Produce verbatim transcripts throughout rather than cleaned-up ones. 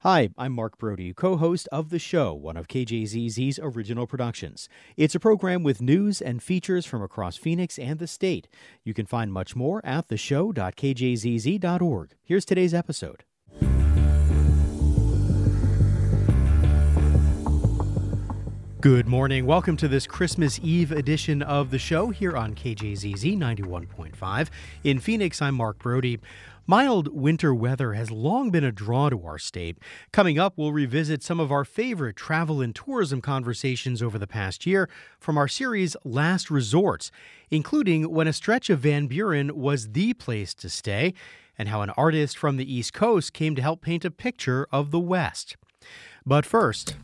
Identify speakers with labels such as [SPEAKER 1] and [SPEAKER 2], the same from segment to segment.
[SPEAKER 1] Hi, I'm Mark Brody, co-host of The Show, one of K J Z Z's original productions. It's a program with news and features from across Phoenix and the state. You can find much more at the show dot k j z z dot org. Here's today's episode. Good morning. Welcome to this Christmas Eve edition of The Show here on K J Z Z ninety-one point five. In Phoenix, I'm Mark Brody. Mild winter weather has long been a draw to our state. Coming up, we'll revisit some of our favorite travel and tourism conversations over the past year from our series Last Resorts, including when a stretch of Van Buren was the place to stay, and how an artist from the East Coast came to help paint a picture of the West. But first...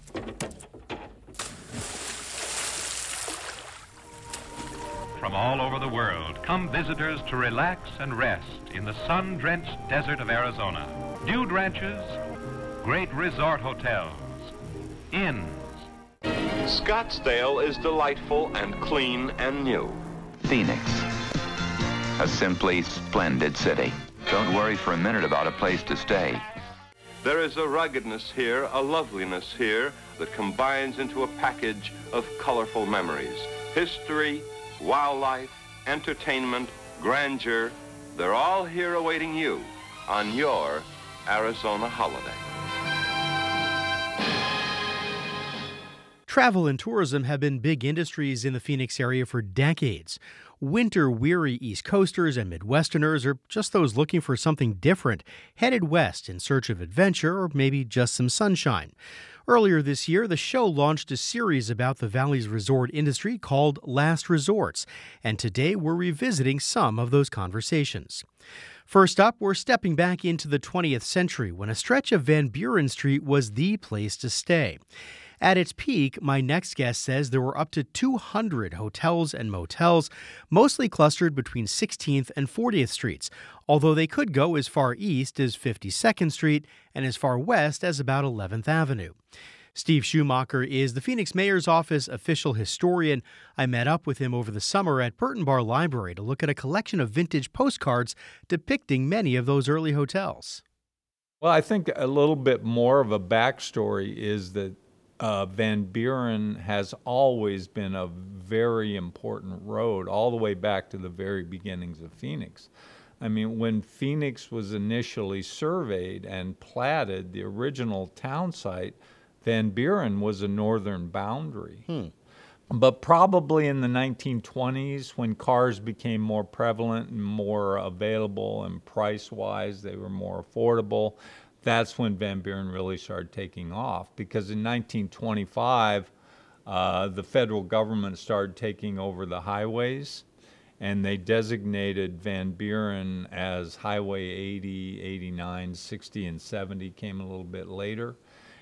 [SPEAKER 2] From all over the world come visitors to relax and rest in the sun-drenched desert of Arizona. Dude ranches, great resort hotels, inns.
[SPEAKER 3] Scottsdale is delightful and clean and new.
[SPEAKER 4] Phoenix, a simply splendid city. Don't worry for a minute about a place to stay.
[SPEAKER 3] There is a ruggedness here, a loveliness here that combines into a package of colorful memories. History, wildlife, entertainment, grandeur, they're all here awaiting you on your Arizona holiday.
[SPEAKER 1] Travel and tourism have been big industries in the Phoenix area for decades. Winter-weary East Coasters and Midwesterners, or just those looking for something different, headed west in search of adventure or maybe just some sunshine. Earlier this year, the show launched a series about the Valley's resort industry called Last Resorts, and today we're revisiting some of those conversations. First up, we're stepping back into the twentieth century when a stretch of Van Buren Street was the place to stay. At its peak, my next guest says there were up to two hundred hotels and motels, mostly clustered between sixteenth and fortieth Streets, although they could go as far east as fifty-second Street and as far west as about eleventh Avenue. Steve Schumacher is the Phoenix Mayor's Office official historian. I met up with him over the summer at Burton Bar Library to look at a collection of vintage postcards depicting many of those early hotels.
[SPEAKER 5] Well, I think a little bit more of a backstory is that Uh, Van Buren has always been a very important road all the way back to the very beginnings of Phoenix. I mean, when Phoenix was initially surveyed and platted, the original town site, Van Buren was a northern boundary. Hmm. But probably in the nineteen twenties, when cars became more prevalent and more available and price-wise, they were more affordable, that's when Van Buren really started taking off, because in nineteen twenty-five, uh, the federal government started taking over the highways, and they designated Van Buren as Highway eighty, eighty-nine, sixty, and seventy came a little bit later.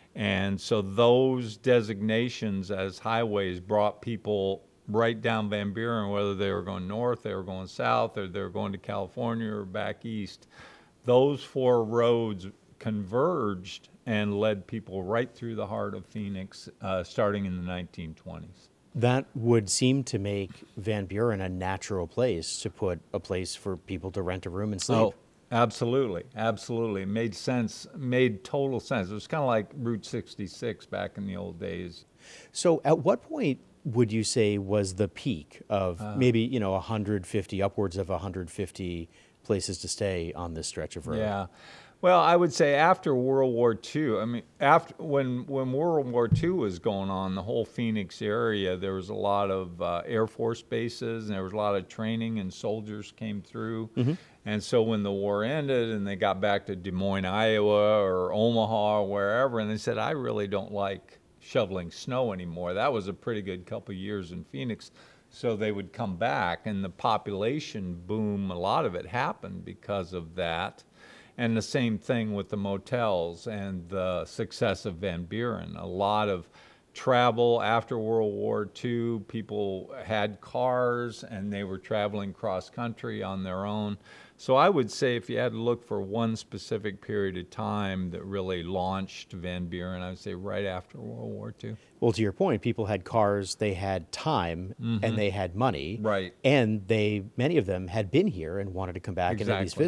[SPEAKER 5] And so those designations as highways brought people right down Van Buren, whether they were going north, they were going south, or they were going to California or back east. Those four roads converged and led people right through the heart of Phoenix, uh, starting in the nineteen twenties.
[SPEAKER 1] That would seem to make Van Buren a natural place to put a place for people to rent a room and sleep.
[SPEAKER 5] Oh, absolutely, absolutely. It made sense, made total sense. It was kind of like Route sixty-six back in the old days.
[SPEAKER 1] So at what point would you say was the peak of uh, maybe, you know, one hundred fifty, upwards of one hundred fifty places to stay on this stretch of road?
[SPEAKER 5] Yeah. Well, I would say after World War Two, I mean, after when when World War Two was going on, the whole Phoenix area, there was a lot of uh, Air Force bases, and there was a lot of training, and soldiers came through. Mm-hmm. And so when the war ended and they got back to Des Moines, Iowa, or Omaha, or wherever, and they said, I really don't like shoveling snow anymore. That was a pretty good couple of years in Phoenix. So they would come back, and the population boom, a lot of it happened because of that. And the same thing with the motels and the success of Van Buren. A lot of travel after World War Two. People had cars and they were traveling cross country on their own. So I would say if you had to look for one specific period of time that really launched Van Buren, I would say right after World War Two.
[SPEAKER 1] Well, to your point, people had cars, they had time, mm-hmm. and they had money.
[SPEAKER 5] Right.
[SPEAKER 1] And they, many of them had been here and wanted to come back exactly. and at least visit.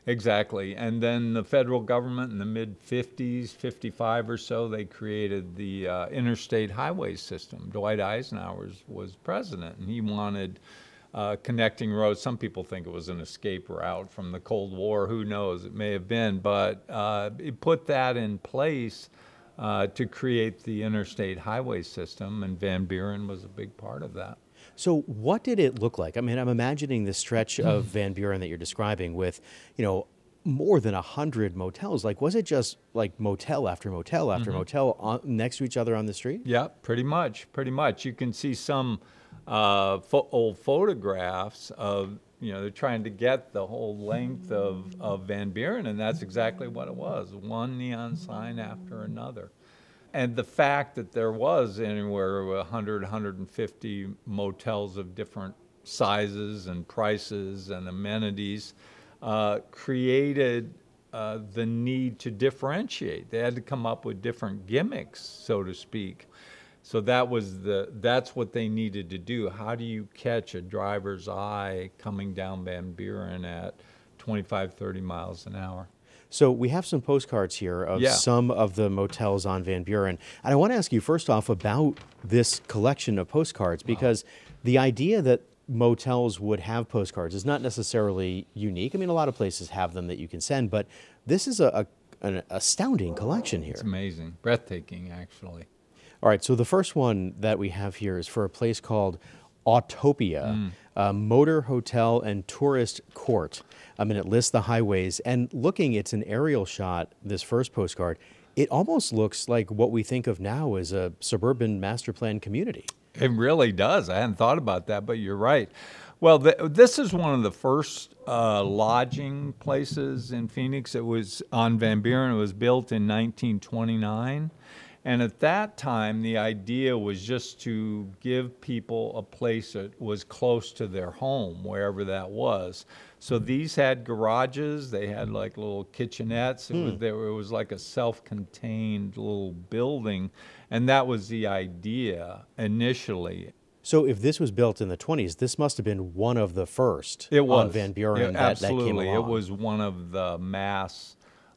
[SPEAKER 5] Exactly. And then the federal government in the mid fifties, fifty-five or so, they created the uh, interstate highway system. Dwight Eisenhower was, was president, and he wanted uh, connecting roads. Some people think it was an escape route from the Cold War. Who knows? It may have been. But uh, he put that in place uh, to create the interstate highway system, and Van Buren was a big part of that.
[SPEAKER 1] So what did it look like? I mean, I'm imagining the stretch of Van Buren that you're describing with, you know, more than a hundred motels. Like, was it just like motel after motel after mm-hmm. motel on, next to each other on the street?
[SPEAKER 5] Yeah, pretty much, pretty much. You can see some uh, fo- old photographs of, you know, they're trying to get the whole length of, of Van Buren, and that's exactly what it was, one neon sign after another. And the fact that there was anywhere one hundred, one hundred fifty motels of different sizes and prices and amenities uh, created uh, the need to differentiate. They had to come up with different gimmicks, so to speak. So that was the that's what they needed to do. How do you catch a driver's eye coming down Van Buren at twenty-five, thirty miles an hour?
[SPEAKER 1] So we have some postcards here of
[SPEAKER 5] yeah.
[SPEAKER 1] some of the motels on Van Buren. And I want to ask you first off about this collection of postcards, because wow. the idea that motels would have postcards is not necessarily unique. I mean, a lot of places have them that you can send, but this is a, a an astounding collection here.
[SPEAKER 5] It's amazing, breathtaking, actually.
[SPEAKER 1] All right, so the first one that we have here is for a place called Autopia, mm. a motor hotel and tourist court. I mean, it lists the highways, and looking, it's an aerial shot, this first postcard. It almost looks like what we think of now as a suburban master plan community.
[SPEAKER 5] It really does. I hadn't thought about that, but you're right. Well, th- this is one of the first uh, lodging places in Phoenix. It was on Van Buren. It was built in nineteen twenty-nine. And at that time, the idea was just to give people a place that was close to their home, wherever that was. So these had garages. They had like little kitchenettes. It, hmm. was, there, it was like a self-contained little building. And that was the idea initially.
[SPEAKER 1] So if this was built in the twenties, this must have been one of the first
[SPEAKER 5] it was.
[SPEAKER 1] on Van Buren
[SPEAKER 5] it,
[SPEAKER 1] that,
[SPEAKER 5] absolutely.
[SPEAKER 1] that came along.
[SPEAKER 5] It was one of the mass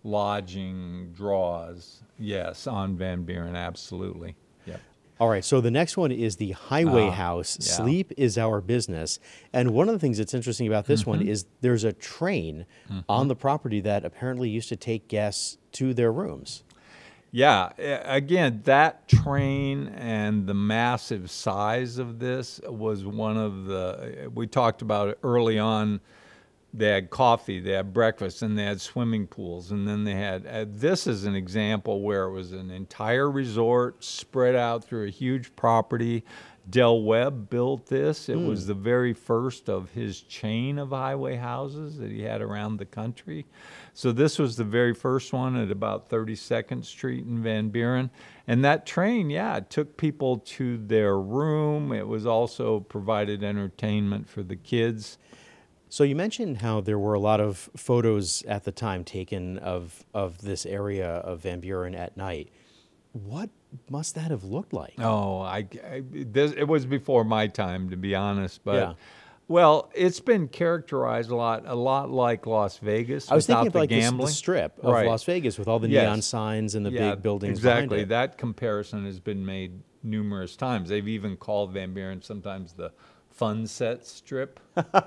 [SPEAKER 5] lodging draws, yes, on Van Buren, absolutely. Yep.
[SPEAKER 1] All right, so the next one is the Highway
[SPEAKER 5] uh,
[SPEAKER 1] House,
[SPEAKER 5] yeah.
[SPEAKER 1] Sleep is Our Business. And one of the things that's interesting about this mm-hmm. one is there's a train mm-hmm. on the property that apparently used to take guests to their rooms.
[SPEAKER 5] Yeah, again, that train and the massive size of this was one of the, we talked about it early on. They had coffee, they had breakfast, and they had swimming pools. And then they had, uh, this is an example where it was an entire resort spread out through a huge property. Del Webb built this. It mm. was the very first of his chain of highway houses that he had around the country. So this was the very first one at about thirty-second Street in Van Buren. And that train, yeah, it took people to their room. It was also provided entertainment for the kids.
[SPEAKER 1] So you mentioned how there were a lot of photos at the time taken of of this area of Van Buren at night. What must that have looked like?
[SPEAKER 5] Oh, I, I this, it was before my time, to be honest. But
[SPEAKER 1] yeah.
[SPEAKER 5] well, it's been characterized a lot, a lot like Las Vegas.
[SPEAKER 1] I was
[SPEAKER 5] without
[SPEAKER 1] thinking of
[SPEAKER 5] the
[SPEAKER 1] like
[SPEAKER 5] gambling.
[SPEAKER 1] This, the strip of
[SPEAKER 5] right.
[SPEAKER 1] Las Vegas with all the
[SPEAKER 5] yes.
[SPEAKER 1] neon signs and the
[SPEAKER 5] yeah,
[SPEAKER 1] big buildings
[SPEAKER 5] exactly.
[SPEAKER 1] behind it.
[SPEAKER 5] That comparison has been made numerous times. They've even called Van Buren sometimes the Fun Set Strip.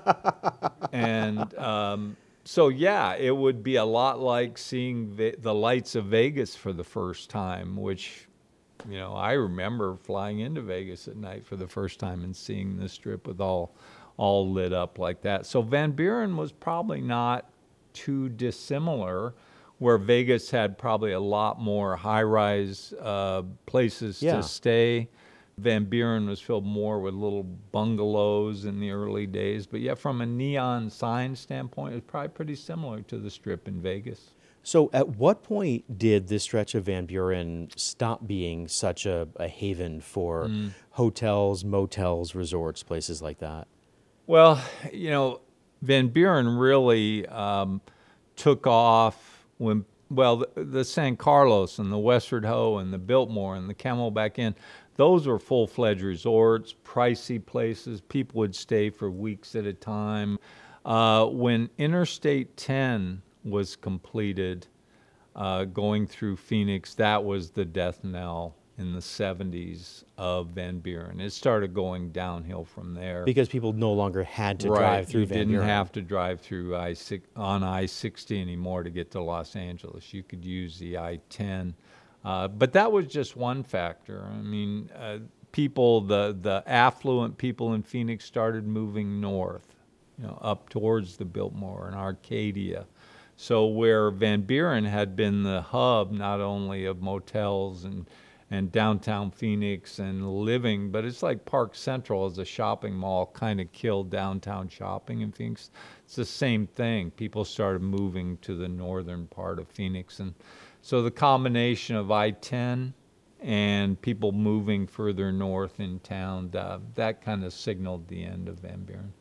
[SPEAKER 5] and um, so, yeah, it would be a lot like seeing Ve- the lights of Vegas for the first time, which, you know, I remember flying into Vegas at night for the first time and seeing the strip with all all lit up like that. So Van Buren was probably not too dissimilar, where Vegas had probably a lot more high-rise uh, places
[SPEAKER 1] yeah.
[SPEAKER 5] to stay. Van Buren was filled more with little bungalows in the early days. But yeah, from a neon sign standpoint, it was probably pretty similar to the strip in Vegas.
[SPEAKER 1] So at what point did this stretch of Van Buren stop being such a, a haven for mm. hotels, motels, resorts, places like that?
[SPEAKER 5] Well, you know, Van Buren really um, took off when, well, the, the San Carlos and the Westward Ho and the Biltmore and the Camelback Inn, those were full-fledged resorts, pricey places. People would stay for weeks at a time. Uh, when Interstate ten was completed, uh, going through Phoenix, that was the death knell in the seventies of Van Buren. It started going downhill from there.
[SPEAKER 1] Because people no longer had to
[SPEAKER 5] right.
[SPEAKER 1] drive through
[SPEAKER 5] you
[SPEAKER 1] Van
[SPEAKER 5] didn't
[SPEAKER 1] Buren.
[SPEAKER 5] have to drive through I six, on I sixty anymore to get to Los Angeles. You could use the I ten. Uh, but that was just one factor. I mean, uh, people, the, the affluent people in Phoenix started moving north, you know, up towards the Biltmore and Arcadia. So where Van Buren had been the hub not only of motels and and downtown Phoenix and living, but it's like Park Central as a shopping mall kind of killed downtown shopping in Phoenix. It's the same thing. People started moving to the northern part of Phoenix. And so the combination of I ten and people moving further north in town, uh, that kind of signaled the end of Van Buren.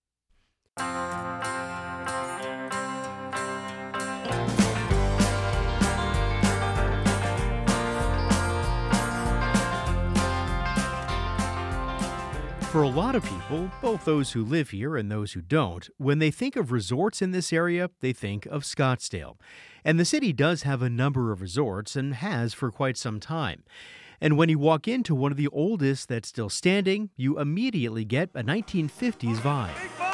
[SPEAKER 1] For a lot of people, both those who live here and those who don't, when they think of resorts in this area, they think of Scottsdale. And the city does have a number of resorts and has for quite some time. And when you walk into one of the oldest that's still standing, you immediately get a nineteen fifties vibe.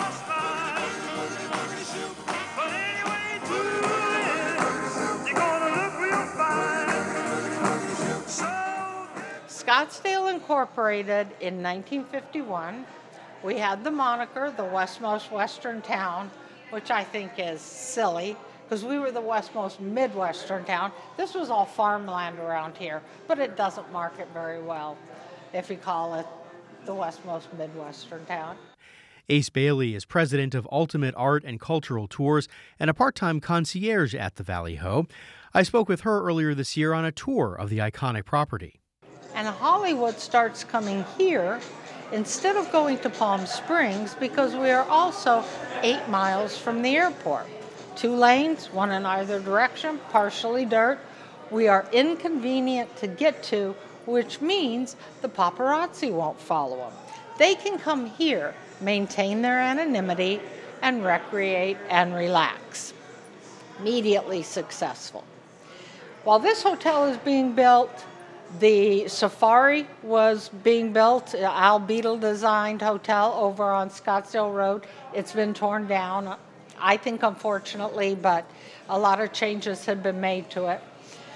[SPEAKER 6] Scottsdale incorporated in nineteen fifty-one. We had the moniker, the westmost western town, which I think is silly because we were the westmost midwestern town. This was all farmland around here, but it doesn't market very well if you call it the westmost midwestern town.
[SPEAKER 1] Ace Bailey is president of Ultimate Art and Cultural Tours and a part-time concierge at the Valley Ho. I spoke with her earlier this year on a tour of the iconic property.
[SPEAKER 6] And Hollywood starts coming here instead of going to Palm Springs because we are also eight miles from the airport. Two lanes, one in either direction, partially dirt. We are inconvenient to get to, which means the paparazzi won't follow them. They can come here, maintain their anonymity, and recreate and relax. Immediately successful. While this hotel is being built, the Safari was being built, Al Beadle designed hotel over on Scottsdale Road. It's been torn down, I think unfortunately, but a lot of changes have been made to it.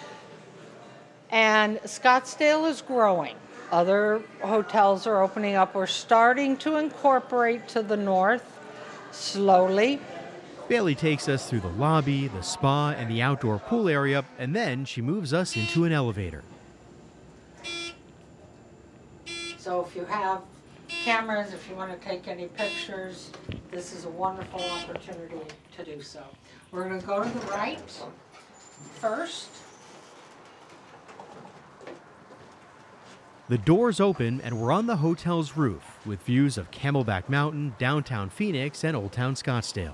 [SPEAKER 6] And Scottsdale is growing. Other hotels are opening up. We're starting to incorporate to the north slowly.
[SPEAKER 1] Bailey takes us through the lobby, the spa, and the outdoor pool area, and then she moves us into an elevator.
[SPEAKER 6] So if you have cameras, if you want to take any pictures, this is a wonderful opportunity to do so. We're going to go to the right first.
[SPEAKER 1] The doors open and we're on the hotel's roof with views of Camelback Mountain, downtown Phoenix, and Old Town Scottsdale.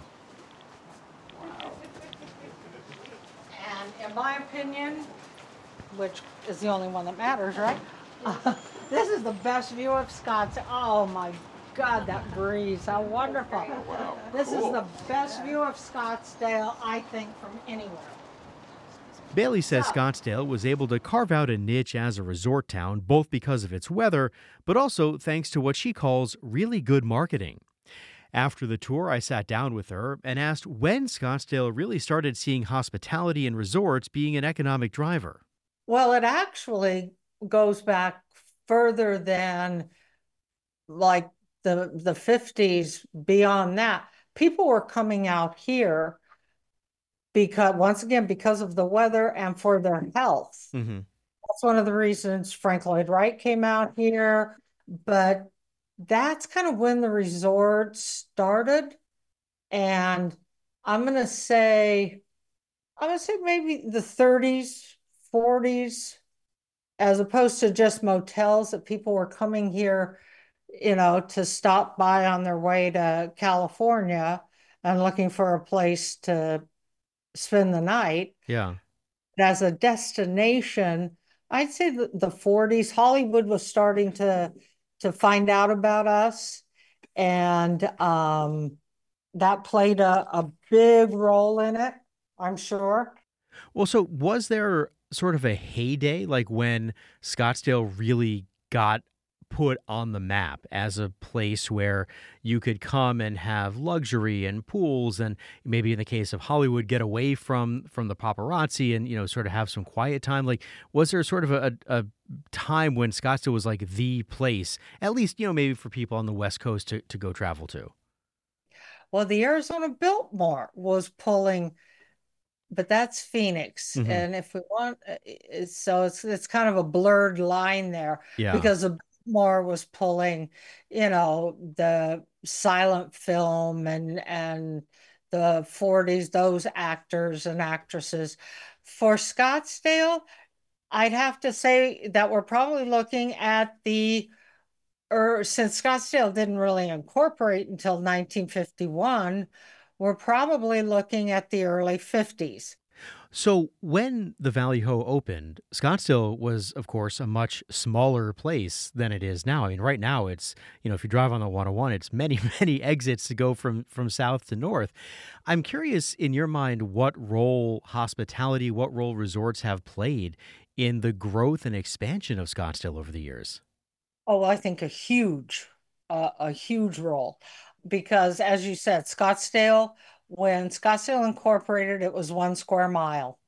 [SPEAKER 6] And in my opinion, which is the only one that matters, right? Uh, this is the best view of Scottsdale. Oh my God, that breeze, how wonderful.
[SPEAKER 3] Wow,
[SPEAKER 6] this
[SPEAKER 3] cool.
[SPEAKER 6] is the best view of Scottsdale, I think, from anywhere.
[SPEAKER 1] Bailey says Scottsdale was able to carve out a niche as a resort town, both because of its weather, but also thanks to what she calls really good marketing. After the tour, I sat down with her and asked when Scottsdale really started seeing hospitality and resorts being an economic driver.
[SPEAKER 6] Well, it actually goes back further than like the the fifties. Beyond that, people were coming out here because, once again, because of the weather and for their health.
[SPEAKER 1] Mm-hmm.
[SPEAKER 6] That's one of the reasons Frank Lloyd Wright came out here. But that's kind of when the resort started. And I'm going to say, I'm going to say maybe the thirties, forties, as opposed to just motels that people were coming here, you know, to stop by on their way to California and looking for a place to spend the night.
[SPEAKER 1] Yeah.
[SPEAKER 6] As a destination, I'd say the, the forties, Hollywood was starting to to find out about us, and um, that played a, a big role in it. I'm sure.
[SPEAKER 1] Well, so was there sort of a heyday, like when Scottsdale really got put on the map as a place where you could come and have luxury and pools and maybe in the case of Hollywood get away from from the paparazzi and you know sort of have some quiet time? Like was there sort of a, a time when Scottsdale was like the place, at least you know maybe for people on the West Coast to, to go travel to?
[SPEAKER 6] Well, the Arizona Biltmore was pulling, but that's Phoenix.
[SPEAKER 1] Hmm.
[SPEAKER 6] And if we want, uh, it's, so it's it's kind of a blurred line there
[SPEAKER 1] Yeah.
[SPEAKER 6] because the Biltmore was pulling, you know, the silent film and and the forties, those actors and actresses. For Scottsdale, I'd have to say that we're probably looking at the, or since Scottsdale didn't really incorporate until nineteen fifty-one, we're probably looking at the early fifties.
[SPEAKER 1] So when the Valley Ho opened, Scottsdale was, of course, a much smaller place than it is now. I mean, right now it's, you know, if you drive on the one oh one, it's many, many exits to go from from south to north. I'm curious, in your mind, what role hospitality, what role resorts have played in the growth and expansion of Scottsdale over the years.
[SPEAKER 6] Oh, I think a huge, uh, a huge role because, as you said, Scottsdale, when Scottsdale incorporated, it was one square mile.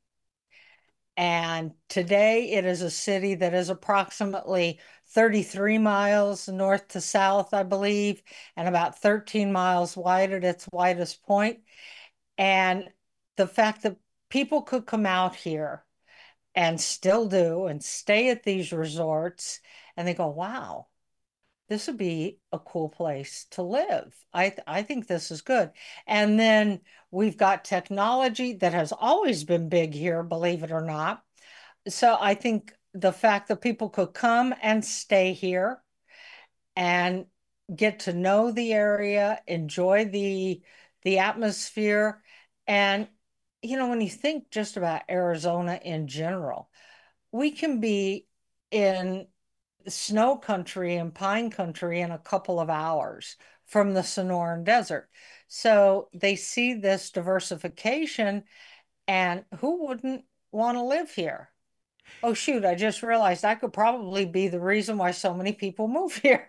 [SPEAKER 6] And today it is a city that is approximately thirty-three miles north to south, I believe, and about thirteen miles wide at its widest point. And the fact that people could come out here and still do and stay at these resorts and they go, wow, this would be a cool place to live. I th- I think this is good. And then we've got technology that has always been big here, believe it or not. So I think the fact that people could come and stay here and get to know the area, enjoy the the atmosphere, and you know, when you think just about Arizona in general, we can be in snow country and pine country in a couple of hours from the Sonoran Desert. So they see this diversification, and who wouldn't want to live here? Oh, shoot, I just realized I could probably be the reason why so many people move here.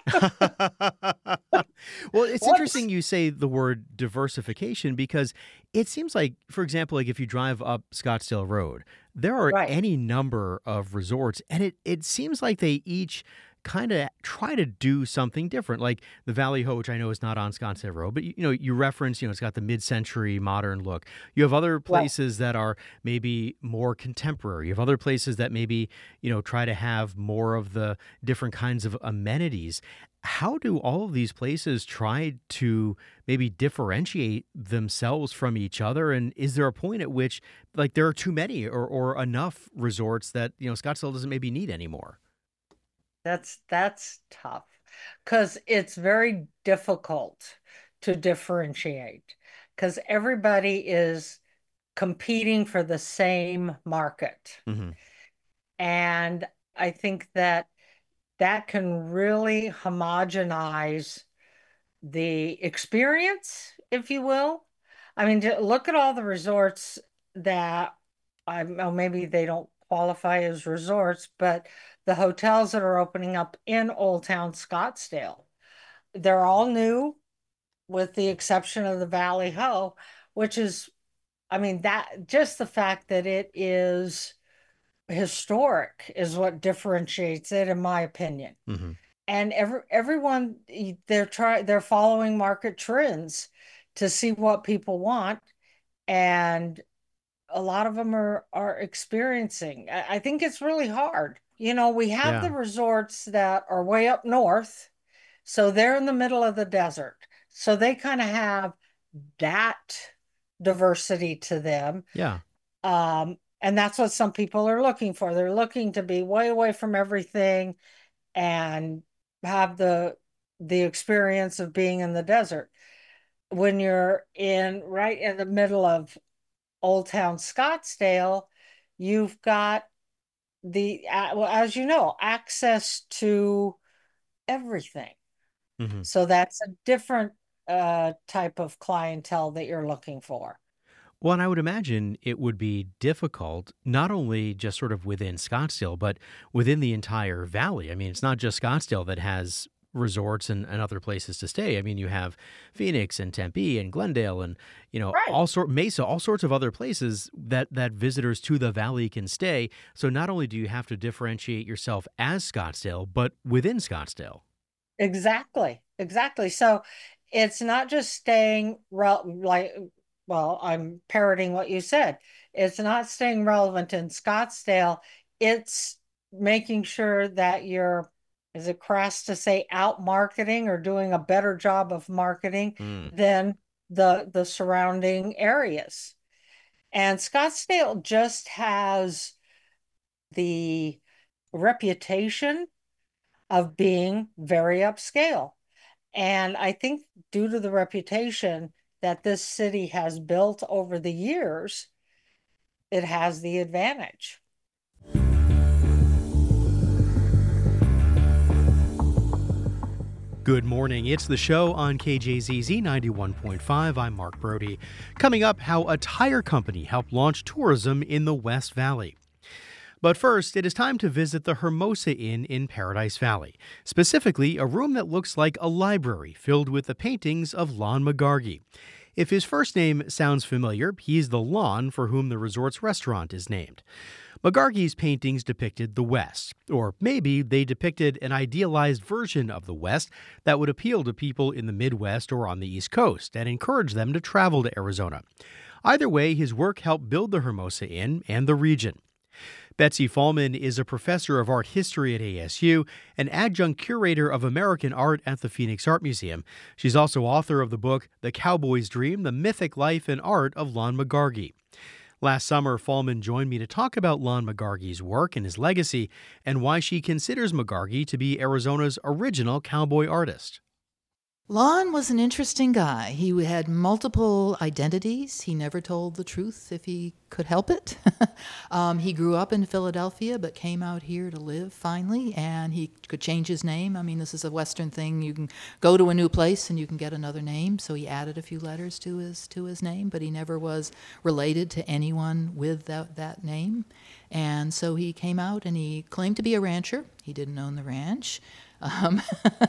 [SPEAKER 1] Well, it's
[SPEAKER 6] Whoops.
[SPEAKER 1] interesting you say the word diversification because it seems like, for example, like if you drive up Scottsdale Road, there are
[SPEAKER 6] Right.
[SPEAKER 1] any number of resorts, and it it seems like they each kind of try to do something different. Like the Valley Ho, which I know is not on Scottsdale Road, but you, you know, you reference, you know, it's got the mid-century modern look. You have other
[SPEAKER 6] Right.
[SPEAKER 1] places that are maybe more contemporary. You have other places that maybe, you know, try to have more of the different kinds of amenities. How do all of these places try to maybe differentiate themselves from each other? And is there a point at which, like, there are too many or, or enough resorts that, you know, Scottsdale doesn't maybe need anymore?
[SPEAKER 6] That's that's tough because it's very difficult to differentiate because everybody is competing for the same market.
[SPEAKER 1] Hmm.
[SPEAKER 6] And I think that that can really homogenize the experience, if you will. I mean, to look at all the resorts that I know maybe they don't qualify as resorts, but the hotels that are opening up in Old Town Scottsdale, they're all new with the exception of the Valley Ho, which is, I mean, that just the fact that it is historic is what differentiates it, in my opinion.
[SPEAKER 1] Hmm.
[SPEAKER 6] And every everyone they're try they're following market trends to see what people want, and a lot of them are are experiencing. I, I think it's really hard. You know, we have the
[SPEAKER 1] Yeah.
[SPEAKER 6] resorts that are way up north, so they're in the middle of the desert. So they kind of have that diversity to them.
[SPEAKER 1] Yeah.
[SPEAKER 6] Um, and that's what some people are looking for. They're looking to be way away from everything and have the the experience of being in the desert. When you're in right in the middle of Old Town Scottsdale, you've got the uh, well, as you know, access to everything.
[SPEAKER 1] Hmm.
[SPEAKER 6] So that's a different uh, type of clientele that you're looking for.
[SPEAKER 1] Well, and I would imagine it would be difficult, not only just sort of within Scottsdale, but within the entire valley. I mean, it's not just Scottsdale that has resorts and, and other places to stay. I mean, you have Phoenix and Tempe and Glendale and, you know,
[SPEAKER 6] Right.
[SPEAKER 1] all sort Mesa, all sorts of other places that that visitors to the valley can stay. So not only do you have to differentiate yourself as Scottsdale, but within Scottsdale.
[SPEAKER 6] Exactly. Exactly. So it's not just staying rel like, well, I'm parroting what you said. It's not staying relevant in Scottsdale. It's making sure that you're, is it crass to say out marketing or doing a better job of marketing
[SPEAKER 1] Mm.
[SPEAKER 6] than the the surrounding areas. And Scottsdale just has the reputation of being very upscale. And I think due to the reputation that this city has built over the years, it has the advantage.
[SPEAKER 1] Good morning. It's the show on K J Z Z ninety-one point five. I'm Mark Brody. Coming up, how a tire company helped launch tourism in the West Valley. But first, it is time to visit the Hermosa Inn in Paradise Valley, specifically a room that looks like a library filled with the paintings of Lon McGargy. If his first name sounds familiar, he's the Lon for whom the resort's restaurant is named. McGargy's paintings depicted the West, or maybe they depicted an idealized version of the West that would appeal to people in the Midwest or on the East Coast and encourage them to travel to Arizona. Either way, his work helped build the Hermosa Inn and the region. Betsy Fahlman is a professor of art history at A S U, an adjunct curator of American art at the Phoenix Art Museum. She's also author of the book The Cowboy's Dream, The Mythic Life and Art of Lon McGargy. Last summer, Fahlman joined me to talk about Lon McGargy's work and his legacy, and why she considers McGargy to be Arizona's original cowboy artist.
[SPEAKER 7] Lon was an interesting guy. He had multiple identities. He never told the truth if he could help it. um, he grew up in Philadelphia, but came out here to live finally, and he could change his name. I mean, this is a Western thing. You can go to a new place and you can get another name. So he added a few letters to his to his name, but he never was related to anyone with that, that name. And so he came out and he claimed to be a rancher. He didn't own the ranch. Um,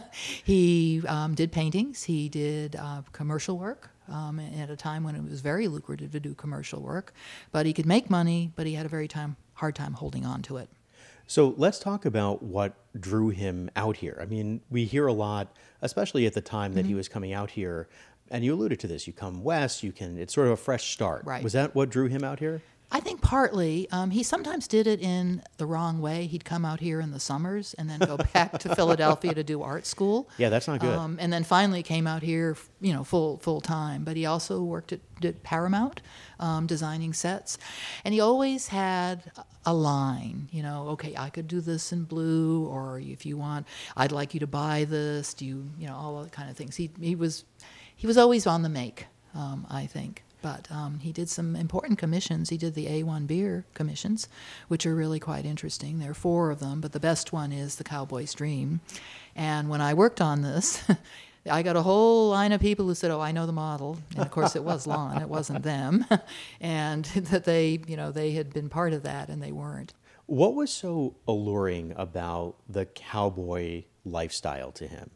[SPEAKER 7] he um, did paintings. He did uh, commercial work um, at a time when it was very lucrative to do commercial work. But he could make money, but he had a very time, hard time holding on to it.
[SPEAKER 1] So let's talk about what drew him out here. I mean, we hear a lot, especially at the time that mm-hmm. he was coming out here, and you alluded to this. You come west, you can, it's sort of a fresh start.
[SPEAKER 7] Right.
[SPEAKER 1] Was that what drew him out here?
[SPEAKER 7] I think partly. Um, he sometimes did it in the wrong way. He'd come out here in the summers and then go back to Philadelphia to do art school.
[SPEAKER 1] Yeah, that's not good.
[SPEAKER 7] Um, and then finally came out here, you know, full full time. But he also worked at, at Paramount, um, designing sets. And he always had a line, you know, okay, I could do this in blue, or if you want, I'd like you to buy this. Do you, you know, all that kind of things. He he was he was always on the make, um, I think. But um, he did some important commissions. He did the A one beer commissions, which are really quite interesting. There are four of them, but the best one is The Cowboy's Dream. And when I worked on this, I got a whole line of people who said, oh, I know the model. And of course it was Lon, it wasn't them. And that they, you know, they had been part of that and they weren't.
[SPEAKER 1] What was so alluring about the cowboy lifestyle to him?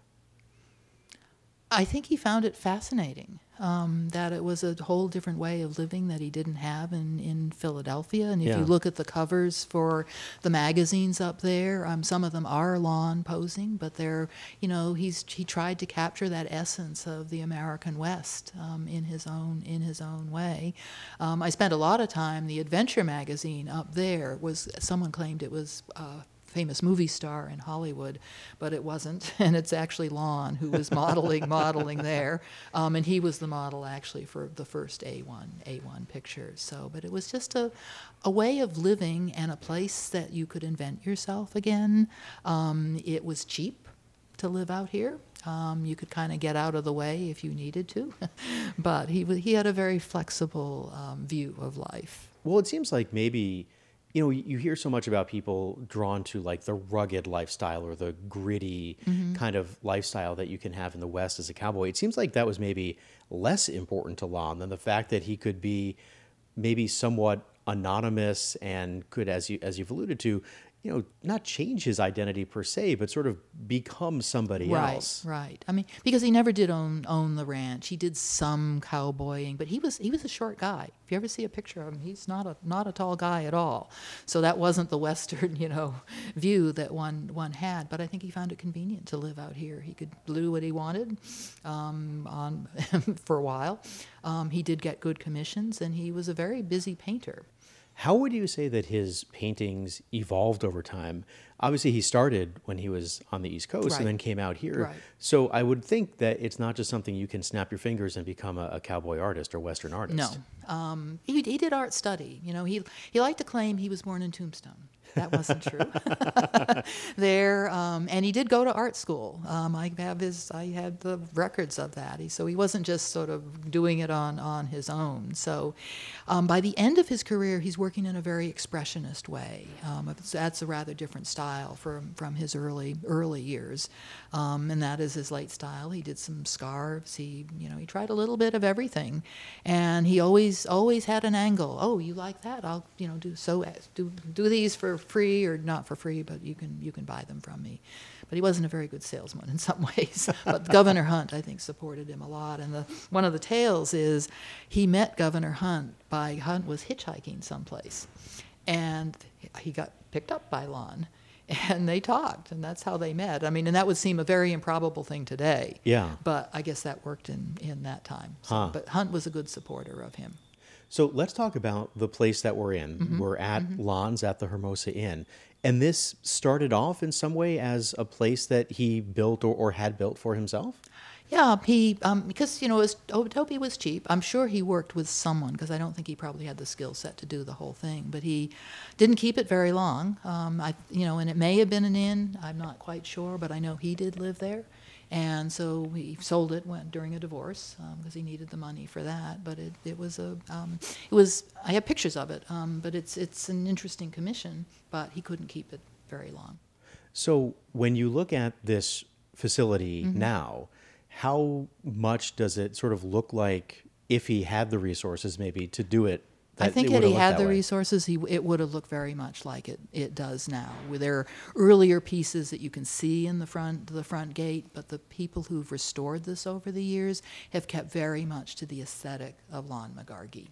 [SPEAKER 7] I think he found it fascinating, um, that it was a whole different way of living that he didn't have in, in Philadelphia. And if
[SPEAKER 1] Yeah.
[SPEAKER 7] you look at the covers for the magazines up there, um, some of them are Lon posing, but they're, you know, he's he tried to capture that essence of the American West um, in his own in his own way. Um, I spent a lot of time. The Adventure magazine up there was, someone claimed it was Uh, famous movie star in Hollywood, but it wasn't, and it's actually Lon who was modeling modeling there, um, and he was the model actually for the first A one A one pictures. So, but it was just a a way of living and a place that you could invent yourself again. Um, it was cheap to live out here. Um, you could kind of get out of the way if you needed to, but he w- he had a very flexible um, view of life.
[SPEAKER 1] Well, it seems like maybe, you know, you hear so much about people drawn to like the rugged lifestyle or the gritty mm-hmm. kind of lifestyle that you can have in the West as a cowboy. It seems like that was maybe less important to Lon than the fact that he could be maybe somewhat anonymous and could, as you as you've alluded to, you know, not change his identity per se, but sort of become somebody
[SPEAKER 7] right,
[SPEAKER 1] else.
[SPEAKER 7] Right. I mean, because he never did own own the ranch. He did some cowboying, but he was he was a short guy. If you ever see a picture of him, he's not a not a tall guy at all. So that wasn't the Western, you know, view that one one had. But I think he found it convenient to live out here. He could do what he wanted um, on for a while. Um, he did get good commissions, and he was a very busy painter.
[SPEAKER 1] How would you say that his paintings evolved over time? Obviously, he started when he was on the East Coast
[SPEAKER 7] Right.
[SPEAKER 1] and then came out here.
[SPEAKER 7] Right.
[SPEAKER 1] So I would think that it's not just something you can snap your fingers and become a, a cowboy artist or Western artist.
[SPEAKER 7] No. Um, he, he did art study. You know, he he liked to claim he was born in Tombstone. That wasn't true. there, um, and he did go to art school. Um, I have his, I had the records of that. He, so he wasn't just sort of doing it on, on his own. So, um, by the end of his career, he's working in a very expressionist way. Um, it's- that's a rather different style from from his early early years, um, and that is his late style. He did some scarves. He, you know, he tried a little bit of everything, and he always always had an angle. Oh, you like that? I'll, you know, do so do do these for free or not for free, but you can you can buy them from me. But he wasn't a very good salesman in some ways. But Governor Hunt, I think, supported him a lot. And the one of the tales is he met Governor Hunt by Hunt was hitchhiking someplace, and he got picked up by Lon, and they talked, and that's how they met. I mean, and that would seem a very improbable thing today.
[SPEAKER 1] Yeah.
[SPEAKER 7] But I guess that worked in in that time. So,
[SPEAKER 1] Huh.
[SPEAKER 7] But Hunt was a good supporter of him.
[SPEAKER 1] So let's talk about the place that we're in.
[SPEAKER 7] Mm-hmm.
[SPEAKER 1] We're at Lon's at the Hermosa Inn. And this started off in some way as a place that he built or, or had built for himself?
[SPEAKER 7] Yeah, he um, because you know, as Toby was cheap. I'm sure he worked with someone because I don't think he probably had the skill set to do the whole thing. But he didn't keep it very long. Um, I, you know, and it may have been an inn. I'm not quite sure, but I know he did live there, and so he sold it when, during a divorce because um, he needed the money for that. But it, it was a um, it was I have pictures of it, um, but it's it's an interesting commission. But he couldn't keep it very long.
[SPEAKER 1] So when you look at this facility
[SPEAKER 7] Mm-hmm.
[SPEAKER 1] now, how much does it sort of look like if he had the resources maybe to do it?
[SPEAKER 7] I
[SPEAKER 1] that
[SPEAKER 7] think
[SPEAKER 1] it
[SPEAKER 7] if
[SPEAKER 1] would've
[SPEAKER 7] he
[SPEAKER 1] looked
[SPEAKER 7] had
[SPEAKER 1] that
[SPEAKER 7] the
[SPEAKER 1] way?
[SPEAKER 7] resources, he, it would have looked very much like it, it does now. Where there are earlier pieces that you can see in the front the front gate, but the people who've restored this over the years have kept very much to the aesthetic of Lon McGargy.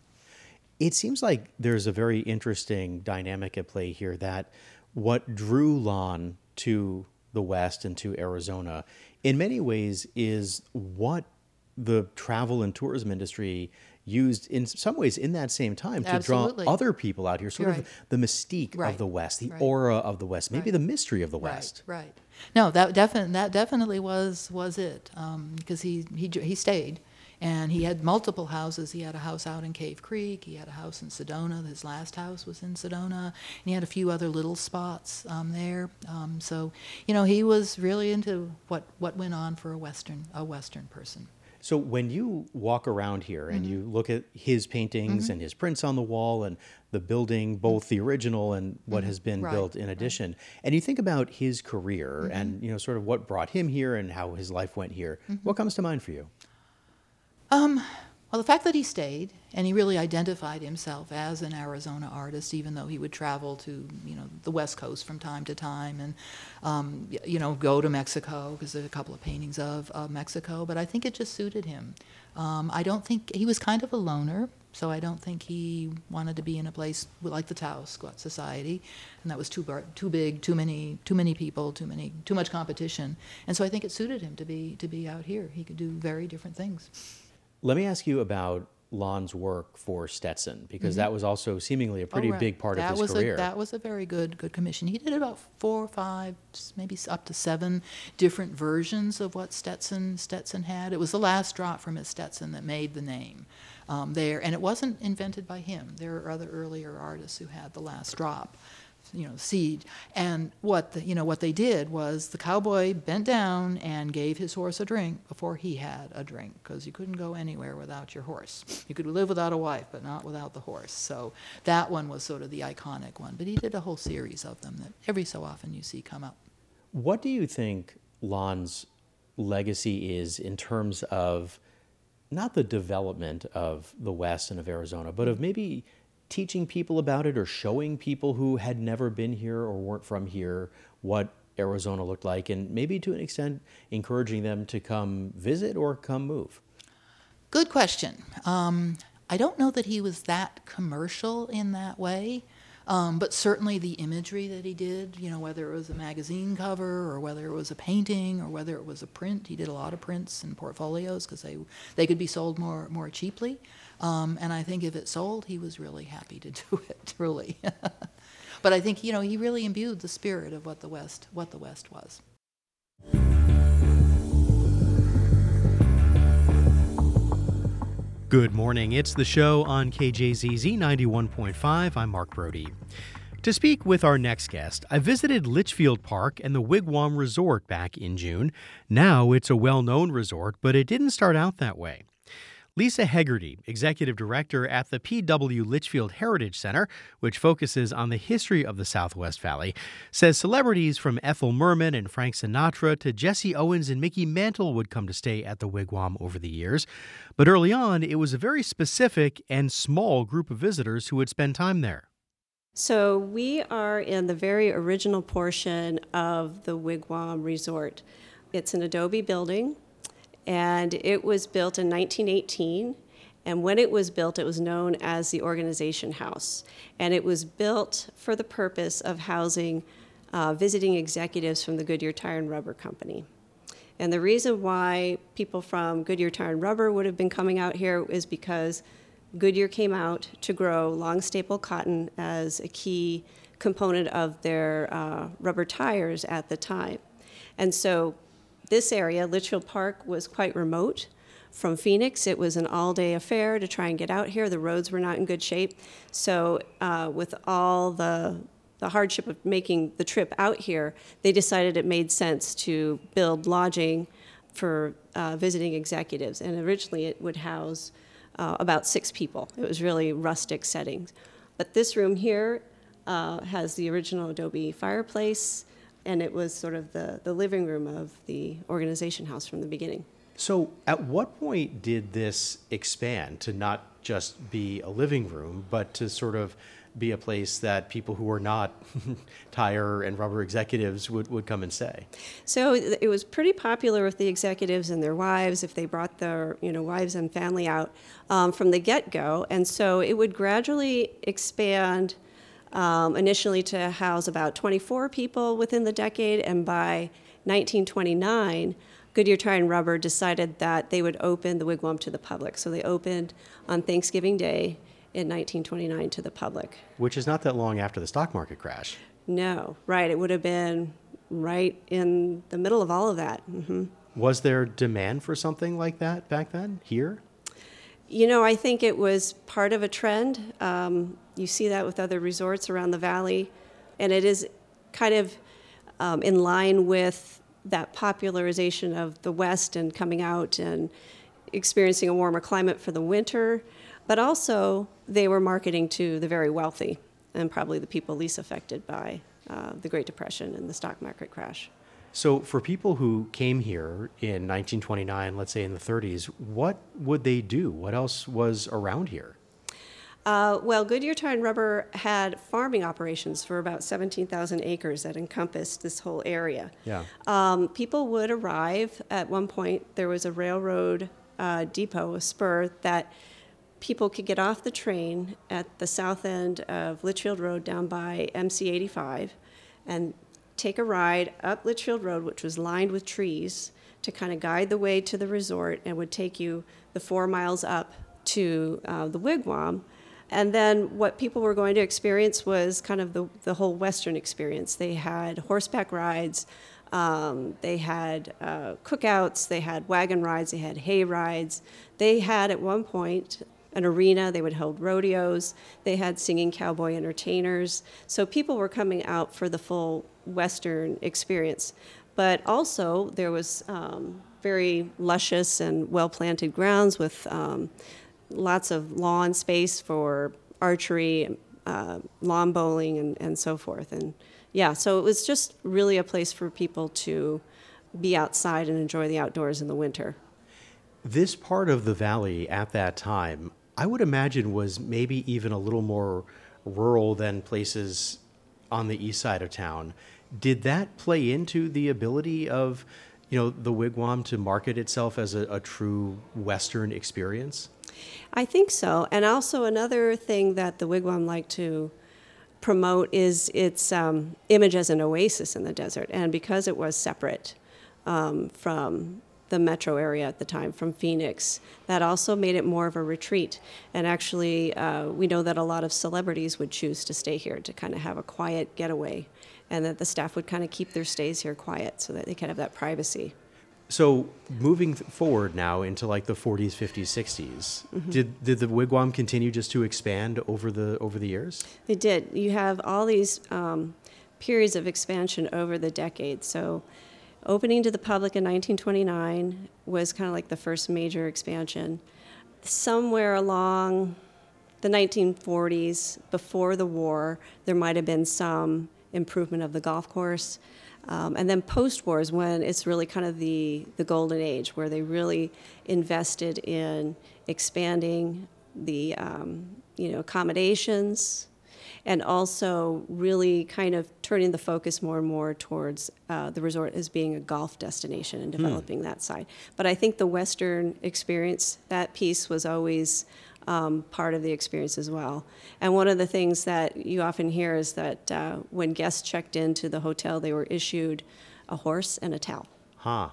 [SPEAKER 1] It seems like there's a very interesting dynamic at play here that what drew Lon to the West and to Arizona in many ways is what the travel and tourism industry used in some ways in that same time to
[SPEAKER 7] Absolutely.
[SPEAKER 1] draw other people out here, sort
[SPEAKER 7] Right.
[SPEAKER 1] of the mystique
[SPEAKER 7] Right.
[SPEAKER 1] of the West, the
[SPEAKER 7] Right.
[SPEAKER 1] aura of the West, maybe
[SPEAKER 7] Right.
[SPEAKER 1] the mystery of the West.
[SPEAKER 7] Right, right. No, that definitely that definitely was was it because he he he stayed. And he had multiple houses. He had a house out in Cave Creek. He had a house in Sedona. His last house was in Sedona. And he had a few other little spots um, there. Um, so, you know, he was really into what, what went on for a Western a Western person.
[SPEAKER 1] So when you walk around here and you look at his paintings and his prints on the wall and the building, both the original and what has been
[SPEAKER 7] Right,
[SPEAKER 1] built in addition, and you think about his career and, you know, sort of what brought him here and how his life went here, what comes to mind for you?
[SPEAKER 7] Um, well, the fact that he stayed and he really identified himself as an Arizona artist, even though he would travel to, you know, the West Coast from time to time and, um, y- you know, go to Mexico because there's a couple of paintings of, of Mexico. But I think it just suited him. Um, I don't think he was kind of a loner, so I don't think he wanted to be in a place like the Taos Squat Society, and that was too bar- too big, too many too many people, too many too much competition. And so I think it suited him to be to be out here. He could do very different things.
[SPEAKER 1] Let me ask you about Lon's work for Stetson, because that was also seemingly a pretty
[SPEAKER 7] Oh, right.
[SPEAKER 1] big part
[SPEAKER 7] that
[SPEAKER 1] of his
[SPEAKER 7] was
[SPEAKER 1] career.
[SPEAKER 7] A, that was a very good good commission. He did about four or five, maybe up to seven different versions of what Stetson Stetson had. It was the last drop from his Stetson that made the name um, there, and it wasn't invented by him. There are other earlier artists who had the last drop, you know, seed. And what the, you know what they did was the cowboy bent down and gave his horse a drink before he had a drink, because you couldn't go anywhere without your horse. You could live without a wife, but not without the horse. So that one was sort of the iconic one. But he did a whole series of them that every so often you see come up.
[SPEAKER 1] What do you think Lon's legacy is in terms of not the development of the West and of Arizona, but of maybe teaching people about it or showing people who had never been here or weren't from here what Arizona looked like, and maybe to an extent encouraging them to come visit or come move?
[SPEAKER 7] Good question. Um, I don't know that he was that commercial in that way, um, but certainly the imagery that he did, you know, whether it was a magazine cover or whether it was a painting or whether it was a print, he did a lot of prints and portfolios because they they could be sold more more cheaply. Um, and I think if it sold, he was really happy to do it, truly. But I think, you know, he really imbued the spirit of what the West what the West was.
[SPEAKER 1] Good morning. It's the show on K J Z Z ninety-one point five. I'm Mark Brody. To speak with our next guest, I visited Litchfield Park and the Wigwam Resort back in June. Now it's a well-known resort, but it didn't start out that way. Lisa Hegarty, executive director at the P W Litchfield Heritage Center, which focuses on the history of the Southwest Valley, says celebrities from Ethel Merman and Frank Sinatra to Jesse Owens and Mickey Mantle would come to stay at the Wigwam over the years. But early on, it was a very specific and small group of visitors who would spend time there.
[SPEAKER 8] So we are in the very original portion of the Wigwam Resort. It's an adobe building, and it was built in nineteen eighteen. And when it was built, it was known as the Organization House. And it was built for the purpose of housing uh, visiting executives from the Goodyear Tire and Rubber Company. And the reason why people from Goodyear Tire and Rubber would have been coming out here is because Goodyear came out to grow long staple cotton as a key component of their uh, rubber tires at the time. And so this area, Litchfield Park, was quite remote from Phoenix. It was an all-day affair to try and get out here. The roads were not in good shape. So uh, with all the the hardship of making the trip out here, they decided it made sense to build lodging for uh, visiting executives. And originally it would house uh, about six people. It was really rustic settings. But this room here uh, has the original adobe fireplace, and it was sort of the, the living room of the Organization House from the beginning.
[SPEAKER 1] So at what point did this expand to not just be a living room, but to sort of be a place that people who were not tire and rubber executives would, would come and stay?
[SPEAKER 8] So it was pretty popular with the executives and their wives if they brought their you know wives and family out um, from the get-go. And so it would gradually expand um, initially to house about twenty-four people within the decade, and by nineteen twenty-nine, Goodyear Tire and Rubber decided that they would open the Wigwam to the public. So they opened on Thanksgiving Day in nineteen twenty-nine to the public.
[SPEAKER 1] Which is not that long after the stock market crash.
[SPEAKER 8] No, right. It would have been right in the middle of all of that. Mm-hmm.
[SPEAKER 1] Was there demand for something like that back then, here?
[SPEAKER 8] You know, I think it was part of a trend. Um, you see that with other resorts around the valley, and it is kind of um, in line with that popularization of the West and coming out and experiencing a warmer climate for the winter. But also, they were marketing to the very wealthy and probably the people least affected by uh, the Great Depression and the stock market crash.
[SPEAKER 1] So for people who came here in nineteen twenty-nine, let's say in the thirties, what would they do? What else was around here?
[SPEAKER 8] Uh, well, Goodyear Tire and Rubber had farming operations for about seventeen thousand acres that encompassed this whole area.
[SPEAKER 1] Yeah.
[SPEAKER 8] Um, people would arrive. At one point, there was a railroad uh, depot, a spur, that people could get off the train at the south end of Litchfield Road down by M C eighty-five and take a ride up Litchfield Road, which was lined with trees, to kind of guide the way to the resort, and would take you the four miles up to uh, the Wigwam. And then what people were going to experience was kind of the, the whole Western experience. They had horseback rides, um, they had uh, cookouts, they had wagon rides, they had hay rides. They had, at one point, an arena. They would hold rodeos. They had singing cowboy entertainers. So people were coming out for the full Western experience. But also there was um, very luscious and well-planted grounds with um, lots of lawn space for archery, uh, lawn bowling, and, and so forth. And yeah, so it was just really a place for people to be outside and enjoy the outdoors in the winter.
[SPEAKER 1] This part of the valley at that time, I would imagine, was maybe even a little more rural than places on the east side of town. Did that play into the ability of, you know, the Wigwam to market itself as a, a true Western experience?
[SPEAKER 8] I think so. And also another thing that the Wigwam liked to promote is its um, image as an oasis in the desert. And because it was separate um, from the metro area at the time, from Phoenix, that also made it more of a retreat. And actually, uh, we know that a lot of celebrities would choose to stay here to kind of have a quiet getaway, and that the staff would kind of keep their stays here quiet so that they could have that privacy.
[SPEAKER 1] So moving th- forward now into like the forties, fifties, sixties, mm-hmm. did did the Wigwam continue just to expand over the over the years?
[SPEAKER 8] It did. You have all these um, periods of expansion over the decades. So opening to the public in nineteen twenty-nine was kind of like the first major expansion. Somewhere along the nineteen forties, before the war, there might have been some improvement of the golf course. Um, and then post-war is when it's really kind of the, the golden age, where they really invested in expanding the um, you know accommodations, and also really kind of turning the focus more and more towards uh, the resort as being a golf destination and developing mm. that side. But I think the Western experience, that piece was always um, part of the experience as well. And one of the things that you often hear is that uh, when guests checked into the hotel, they were issued a horse and a towel.
[SPEAKER 1] Huh.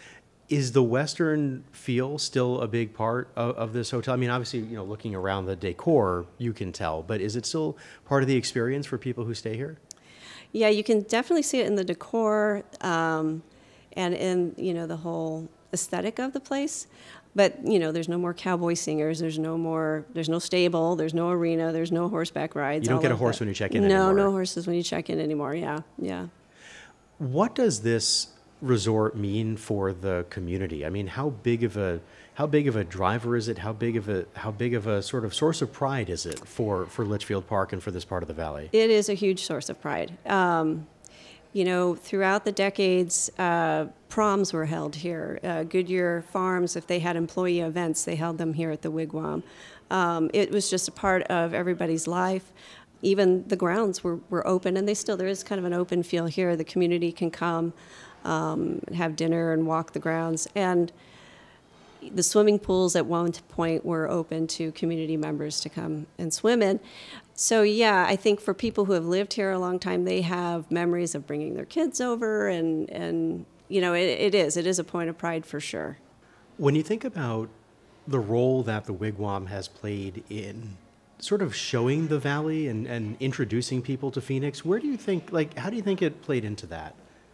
[SPEAKER 1] Is the Western feel still a big part of, of this hotel? I mean, obviously, you know, looking around the decor, you can tell, but is it still part of the experience for people who stay here?
[SPEAKER 8] Yeah, you can definitely see it in the decor um, and in, you know, the whole aesthetic of the place. But, you know, there's no more cowboy singers, there's no more, there's no stable, there's no arena, there's no horseback rides.
[SPEAKER 1] You don't get a horse
[SPEAKER 8] that.
[SPEAKER 1] when you check in
[SPEAKER 8] no,
[SPEAKER 1] anymore.
[SPEAKER 8] No, no horses when you check in anymore, yeah, yeah.
[SPEAKER 1] What does this resort mean for the community? I mean, how big of a how big of a driver is it? How big of a how big of a sort of source of pride is it for, for Litchfield Park and for this part of the valley?
[SPEAKER 8] It is a huge source of pride. Um, you know, throughout the decades, uh, proms were held here. Uh, Goodyear Farms, if they had employee events, they held them here at the Wigwam. Um, it was just a part of everybody's life. Even the grounds were, were open, and they still, there is kind of an open feel here. The community can come um, and have dinner and walk the grounds. And the swimming pools at one point were open to community members to come and swim in. So yeah, I think for people who have lived here a long time, they have memories of bringing their kids over, and, and you know, it, it is. It is a point of pride for sure.
[SPEAKER 1] When you think about the role that the Wigwam has played in sort of showing the valley and, and introducing people to Phoenix, where do you think, like, how do you think it played into that?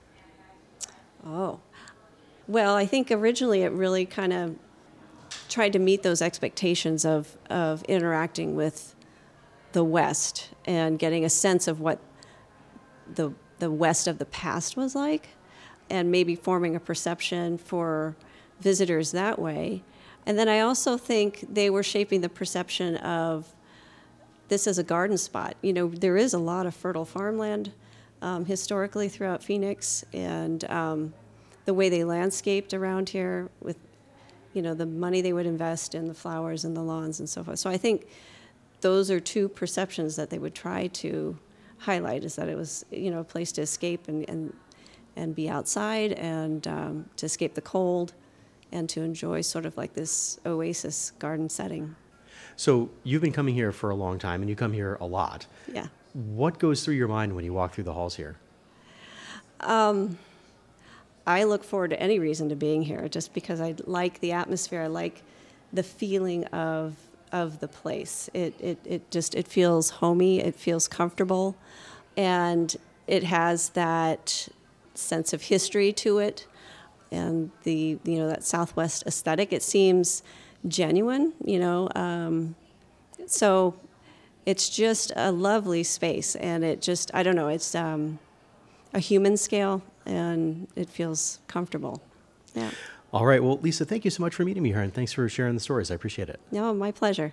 [SPEAKER 8] Oh, well, I think originally it really kind of tried to meet those expectations of, of interacting with the West and getting a sense of what the the West of the past was like, and maybe forming a perception for visitors that way. And then I also think they were shaping the perception of this as a garden spot. You know, there is a lot of fertile farmland um, historically throughout Phoenix, and um, the way they landscaped around here with, you know, the money they would invest in the flowers and the lawns and so forth. So I think those are two perceptions that they would try to highlight, is that it was, you know, a place to escape and and, and be outside, and um, to escape the cold, and to enjoy sort of like this oasis garden setting.
[SPEAKER 1] So you've been coming here for a long time, and you come here a lot.
[SPEAKER 8] Yeah.
[SPEAKER 1] What goes through your mind when you walk through the halls here?
[SPEAKER 8] Um, I look forward to any reason to being here, just because I like the atmosphere. I like the feeling of of the place. It it it just it feels homey. It feels comfortable, and it has that sense of history to it, and the you know that Southwest aesthetic. It seems genuine, you know. Um, so it's just a lovely space, and it just I don't know. It's um, a human scale, and it feels comfortable. Yeah.
[SPEAKER 1] All right. Well, Lisa, thank you so much for meeting me here, and thanks for sharing the stories. I appreciate it.
[SPEAKER 8] No, my pleasure.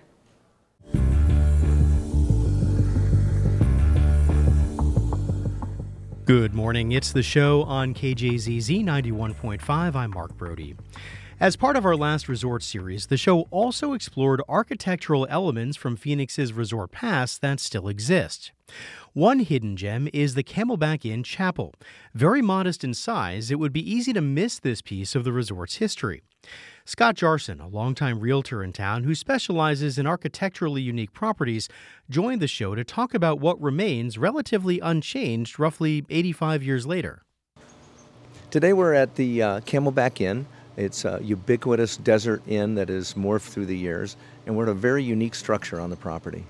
[SPEAKER 1] Good morning. It's the show on K J Z Z ninety-one point five. I'm Mark Brody. As part of our last resort series, the show also explored architectural elements from Phoenix's resort past that still exist. One hidden gem is the Camelback Inn Chapel. Very modest in size, it would be easy to miss this piece of the resort's history. Scott Jarson, a longtime realtor in town who specializes in architecturally unique properties, joined the show to talk about what remains relatively unchanged roughly eighty-five years later.
[SPEAKER 9] Today we're at the uh, Camelback Inn. It's a ubiquitous desert inn that has morphed through the years, and we're at a very unique structure on the property.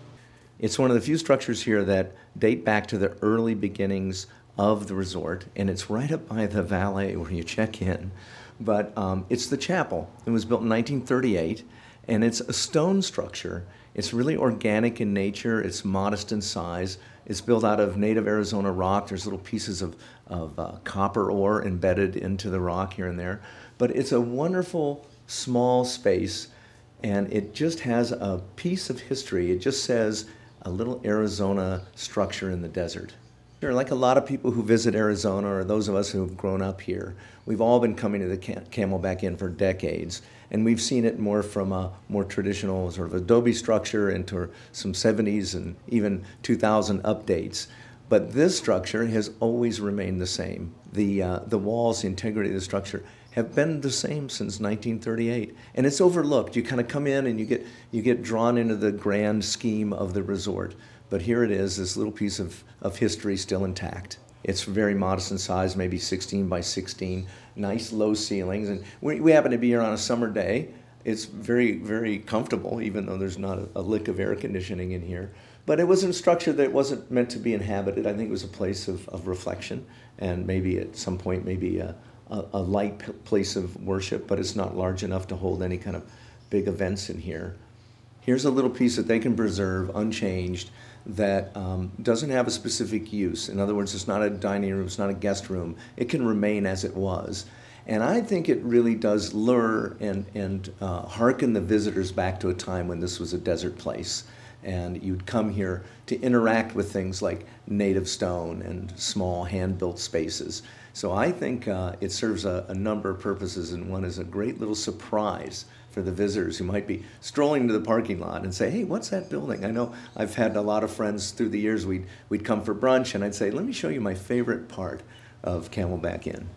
[SPEAKER 9] It's one of the few structures here that date back to the early beginnings of the resort, and it's right up by the valet where you check in. But um, it's the chapel. It was built in nineteen thirty-eight, and it's a stone structure. It's really organic in nature. It's modest in size. It's built out of native Arizona rock. There's little pieces of, of uh, copper ore embedded into the rock here and there. But it's a wonderful, small space, and it just has a piece of history. It just says a little Arizona structure in the desert. Sure, like a lot of people who visit Arizona, or those of us who have grown up here, we've all been coming to the Camelback Inn for decades, and we've seen it more from a more traditional sort of adobe structure into some seventies and even two thousand updates. But this structure has always remained the same. The, uh, the walls, the integrity of the structure have been the same since nineteen thirty-eight, and it's overlooked. You kind of come in and you get you get drawn into the grand scheme of the resort, but here it is, this little piece of, of history still intact. It's very modest in size, maybe sixteen by sixteen, nice low ceilings, and we, we happen to be here on a summer day. It's very, very comfortable, even though there's not a, a lick of air conditioning in here. But it was a structure that wasn't meant to be inhabited. I think it was a place of, of reflection, and maybe at some point, maybe a A, a light p- place of worship, but it's not large enough to hold any kind of big events in here. Here's a little piece that they can preserve unchanged that um, doesn't have a specific use. In other words, it's not a dining room, it's not a guest room. It can remain as it was. And I think it really does lure and, and uh, hearken the visitors back to a time when this was a desert place. And you'd come here to interact with things like native stone and small hand-built spaces. So I think uh, it serves a, a number of purposes, and one is a great little surprise for the visitors who might be strolling into the parking lot and say, hey, what's that building? I know I've had a lot of friends through the years, we'd, we'd come for brunch, and I'd say, let me show you my favorite part of Camelback Inn.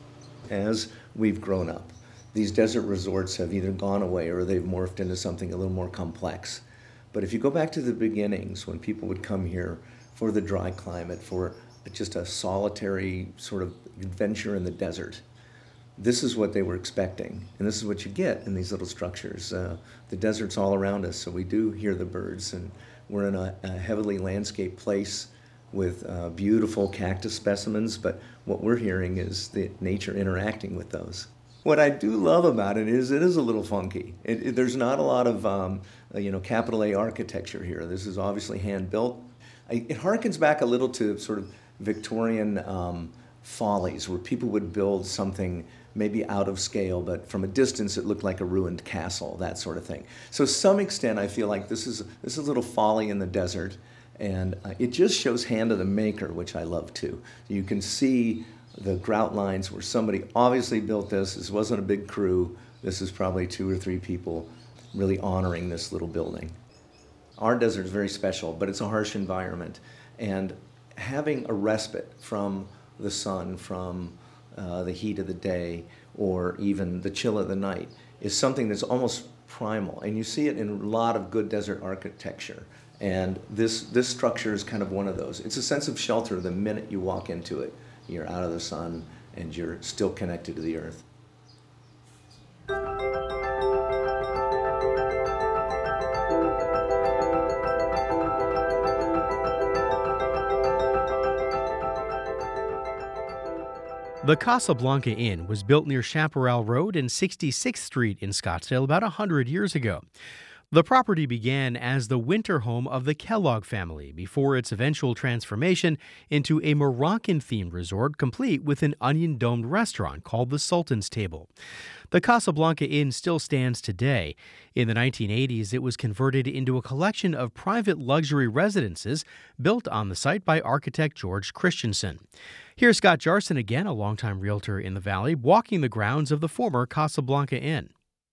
[SPEAKER 9] As we've grown up, these desert resorts have either gone away or they've morphed into something a little more complex. But if you go back to the beginnings, when people would come here for the dry climate, for just a solitary sort of adventure in the desert, this is what they were expecting. And this is what you get in these little structures. Uh, the desert's all around us, so we do hear the birds. And we're in a, a heavily landscaped place with uh, beautiful cactus specimens, but what we're hearing is the nature interacting with those. What I do love about it is it is a little funky. It, it, there's not a lot of um, uh, you know, capital A architecture here. This is obviously hand-built. I, it harkens back a little to sort of Victorian um, follies, where people would build something maybe out of scale, but from a distance it looked like a ruined castle, that sort of thing. So to some extent I feel like this is, this is a little folly in the desert, and uh, it just shows hand of the maker, which I love too. You can see the grout lines where somebody obviously built this. This wasn't a big crew. This is probably two or three people really honoring this little building. Our desert is very special, but it's a harsh environment. And having a respite from the sun, from uh, the heat of the day, or even the chill of the night is something that's almost primal. And you see it in a lot of good desert architecture. And this, this structure is kind of one of those. It's a sense of shelter the minute you walk into it. You're out of the sun and you're still connected to the earth.
[SPEAKER 1] The Casablanca Inn was built near Chaparral Road and sixty-sixth Street in Scottsdale about one hundred years ago. The property began as the winter home of the Kellogg family before its eventual transformation into a Moroccan-themed resort complete with an onion-domed restaurant called the Sultan's Table. The Casablanca Inn still stands today. In the nineteen eighties, it was converted into a collection of private luxury residences built on the site by architect George Christensen. Here's Scott Jarson again, a longtime realtor in the Valley, walking the grounds of the former Casablanca Inn.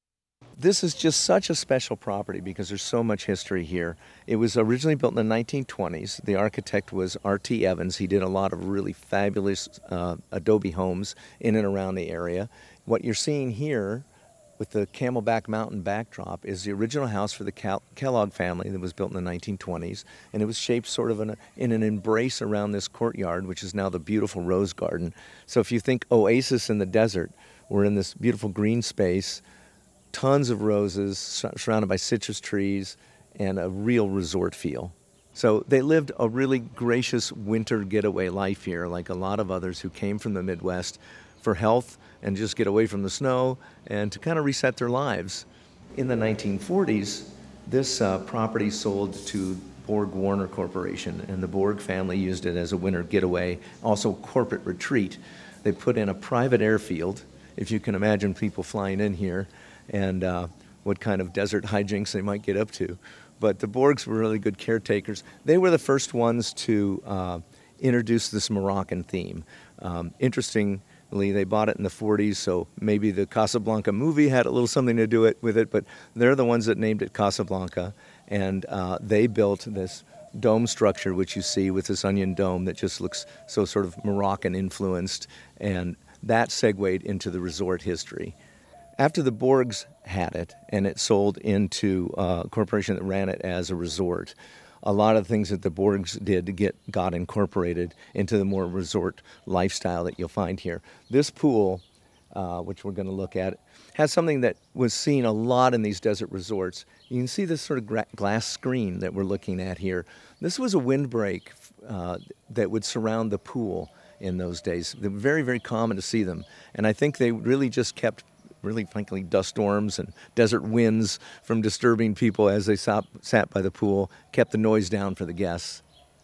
[SPEAKER 9] This is just such a special property because there's so much history here. It was originally built in the nineteen twenties. The architect was R T Evans. He did a lot of really fabulous uh, adobe homes in and around the area. What you're seeing here with the Camelback Mountain backdrop is the original house for the Cal- Kellogg family that was built in the nineteen twenties, and it was shaped sort of in, a, in an embrace around this courtyard, which is now the beautiful rose garden. So if you think oasis in the desert, we're in this beautiful green space, tons of roses surrounded by citrus trees, and a real resort feel. So they lived a really gracious winter getaway life here, like a lot of others who came from the Midwest for health and just get away from the snow and to kind of reset their lives. In the nineteen forties, this uh, property sold to Borg Warner Corporation, and the Borg family used it as a winter getaway, also corporate retreat. They put in a private airfield, if you can imagine people flying in here, and uh, what kind of desert hijinks they might get up to. But the Borgs were really good caretakers. They were the first ones to uh, introduce this Moroccan theme. Um, interestingly, they bought it in the forties, so maybe the Casablanca movie had a little something to do it with it, but they're the ones that named it Casablanca, and uh, they built this dome structure, which you see with this onion dome that just looks so sort of Moroccan influenced, and that segued into the resort history. After the Borgs had it, and it sold into a corporation that ran it as a resort, a lot of things that the Borgs did to get got incorporated into the more resort lifestyle that you'll find here. This pool, uh, which we're going to look at, has something that was seen a lot in these desert resorts. You can see this sort of gra- glass screen that we're looking at here. This was a windbreak uh, that would surround the pool in those days. They were very, very common to see them. And I think they really just kept really frankly dust storms and desert winds from disturbing people as they sat, sat by the pool, kept the noise down for the guests.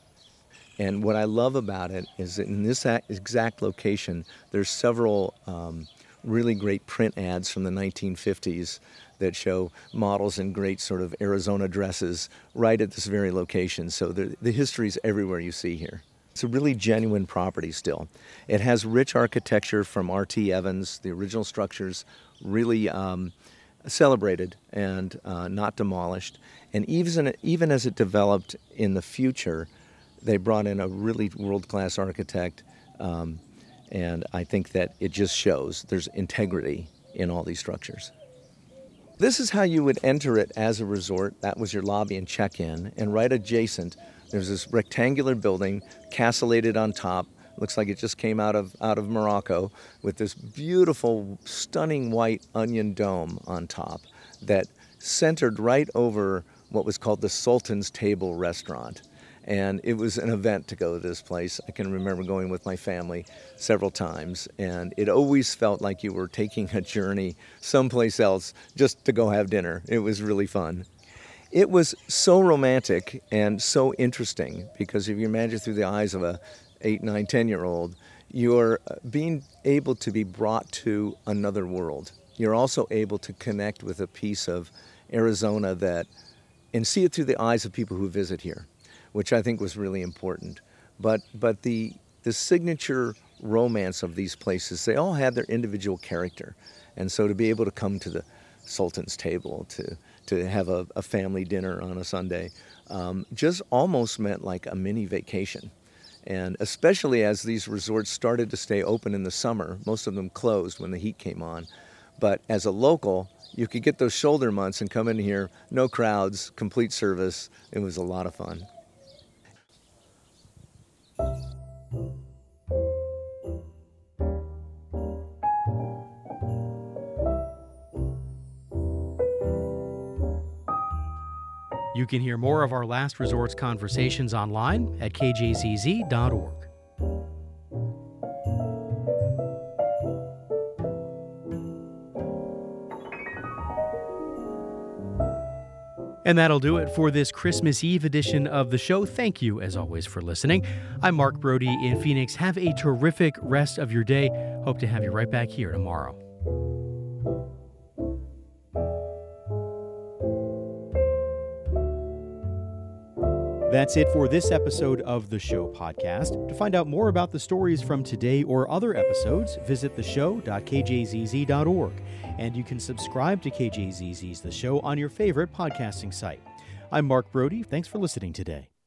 [SPEAKER 9] And what I love about it is that in this exact location, there's several um, really great print ads from the nineteen fifties that show models in great sort of Arizona dresses right at this very location. So the, the history is everywhere you see here. It's a really genuine property still. It has rich architecture from R T Evans. The original structures really um, celebrated and uh, not demolished. And even, even as it developed in the future, they brought in a really world-class architect. Um, and I think that it just shows there's integrity in all these structures. This is how you would enter it as a resort. That was your lobby and check-in. And right adjacent, there's this rectangular building, castellated on top. Looks like it just came out of out of Morocco, with this beautiful, stunning white onion dome on top that centered right over what was called the Sultan's Table restaurant. And it was an event to go to this place. I can remember going with my family several times, and it always felt like you were taking a journey someplace else just to go have dinner. It was really fun. It was so romantic and so interesting because if you imagine through the eyes of a eight, nine, ten-year-old, you're being able to be brought to another world. You're also able to connect with a piece of Arizona that, and see it through the eyes of people who visit here, which I think was really important. But but the the signature romance of these places, they all had their individual character. And so to be able to come to the Sultan's Table, to to have a, a family dinner on a Sunday, um, just almost meant like a mini vacation. And especially as these resorts started to stay open in the summer, most of them closed when the heat came on. But as a local, you could get those shoulder months and come in here, no crowds, complete service. It was a lot of fun.
[SPEAKER 1] You can hear more of our Last Resorts conversations online at k j z z dot org. And that'll do it for this Christmas Eve edition of the show. Thank you, as always, for listening. I'm Mark Brody in Phoenix. Have a terrific rest of your day. Hope to have you right back here tomorrow. That's it for this episode of The Show podcast. To find out more about the stories from today or other episodes, visit the show dot k j z z dot org. And you can subscribe to K J Z Z's The Show on your favorite podcasting site. I'm Mark Brody. Thanks for listening today.